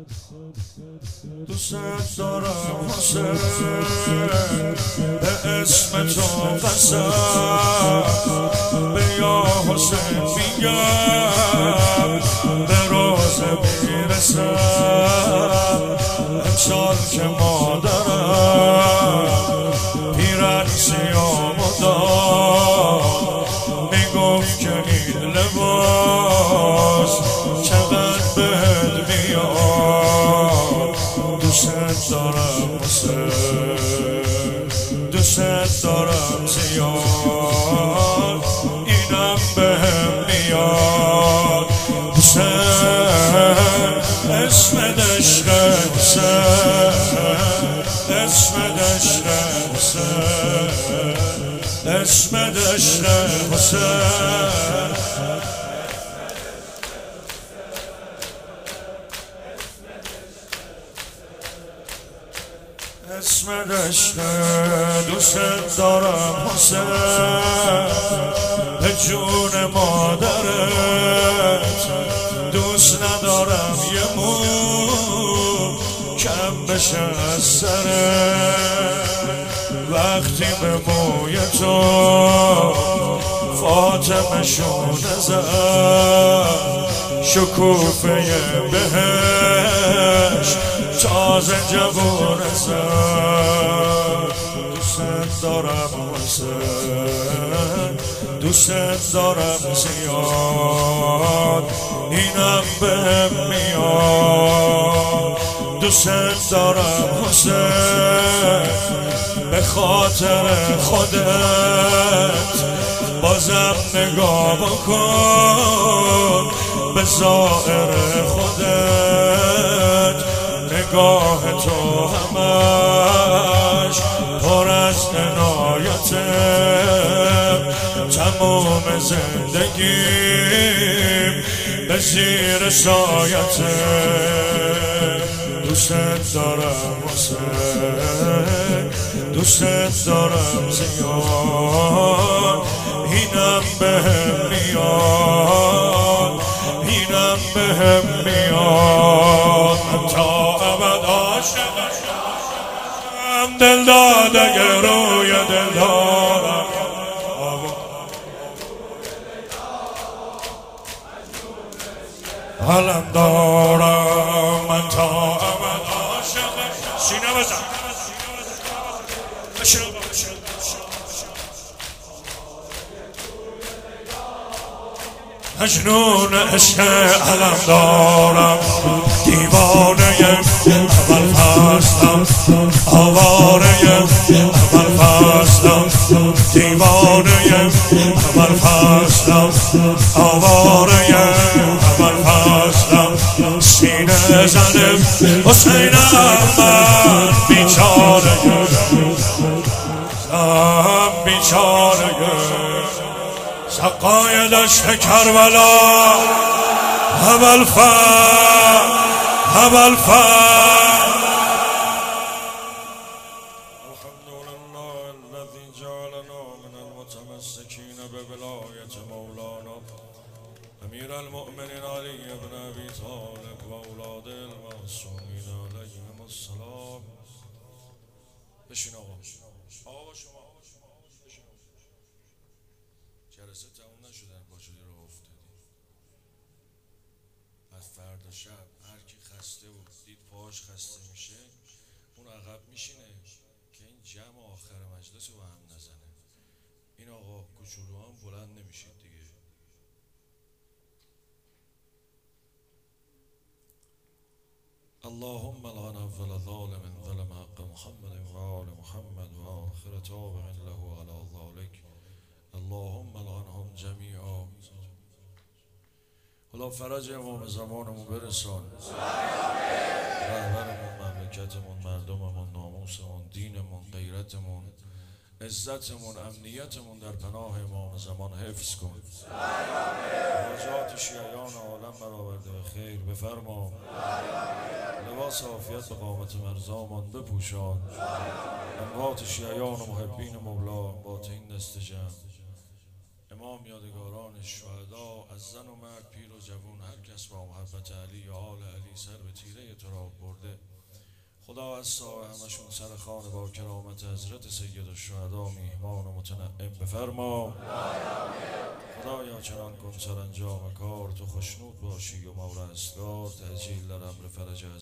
دوست دارم حسین، به اسم تو قسم، به یا حسین میگم، به روزه میرسم. امسال که مادرم پیرن سیام داد، میگفت که این لباس چقدر بهت میاد. دوست دارم حسین، دوست دارم زیاد، اینم بهم میاد. حسین اسم عشق حسین، اسم عشق حسین، اسم عشق حسین. اسم عشق دوست دارم حسین، به جون مادرت دوست ندارم یه مو کم بشه از سرت. وقتی به موی تو فاطمه شونه زد، شکوفه بهش تازه جوون زد. دوست دارم حسین، دوست دارم زیاد، اینم بهم میاد. دوست دارم حسین، به خاطر خودت بازم نگاه بکن به ظاهر خودت. نگاه تو همش پر از عنایته، تمام زندگیم به زیر سایته. دوست دارم حسین، دوست دارم زیاد، اینم بهم میاد، اینم بهم میاد. من تا ابد عاشقم، دل داده روی دل دارم، حالم دارم. من تا ابد عاشقم، سینه بزن مجنون عشق علم دارم، دیوانه اول فصلم، آواره اول فصلم، دیوانه اول فصلم، آواره اول فصلم. سینه زنم حسینم من بیچاره، بیچاره سقای دشت کربلا، ابوالفضل ابوالفضل. الحمدلله الذي جعلنا من المتمسكين بولایت مولانا امیر المؤمنین علی بن ابی طالب و اولاد المعصومین علیهم السلام. بشین آقا، آقا شما جلسه تموم نشدن، پاشدی رو افتادی. از فردا شب هر کی خسته بود دید پاش خسته میشه، اون عقب میشینه که این جمع آخر مجلس رو هم نزنه. این آقا کوچولو هم بلند نمیشید دیگه. اللهم لعن اول ظالم ظلم حق محمد و آل محمد و آخر تابع له علی ذلك. اللهم لعنهم جمیعا. خدا فرج امام زمانمون برسان، رهبرمون، مملکتمون، مردممون، ناموسمون، دینمون، غیرتمون، عزتمون، امنیتمون در پناه امام زمان حفظ کن. حاجات شیعیان عالم برآورده به خیر بفرما. لباس عافیت به قامت مرزامان بپوشان. اموات شیعیان و محبین مولا با این دست جمع، امام یادگاران شهدا از زن و مرد، پیر و جوان، هر کس با محبت علی و آل علی سر به تیره تو را برده. خدا از سایه همشون سر خان با کرامت حضرت سید الشهدا میهمان و متنعم بفرما. خدایا چنان کن سرانجام کار، تو خشنود باشی و مورا اسرار، تأجیل در امر فرج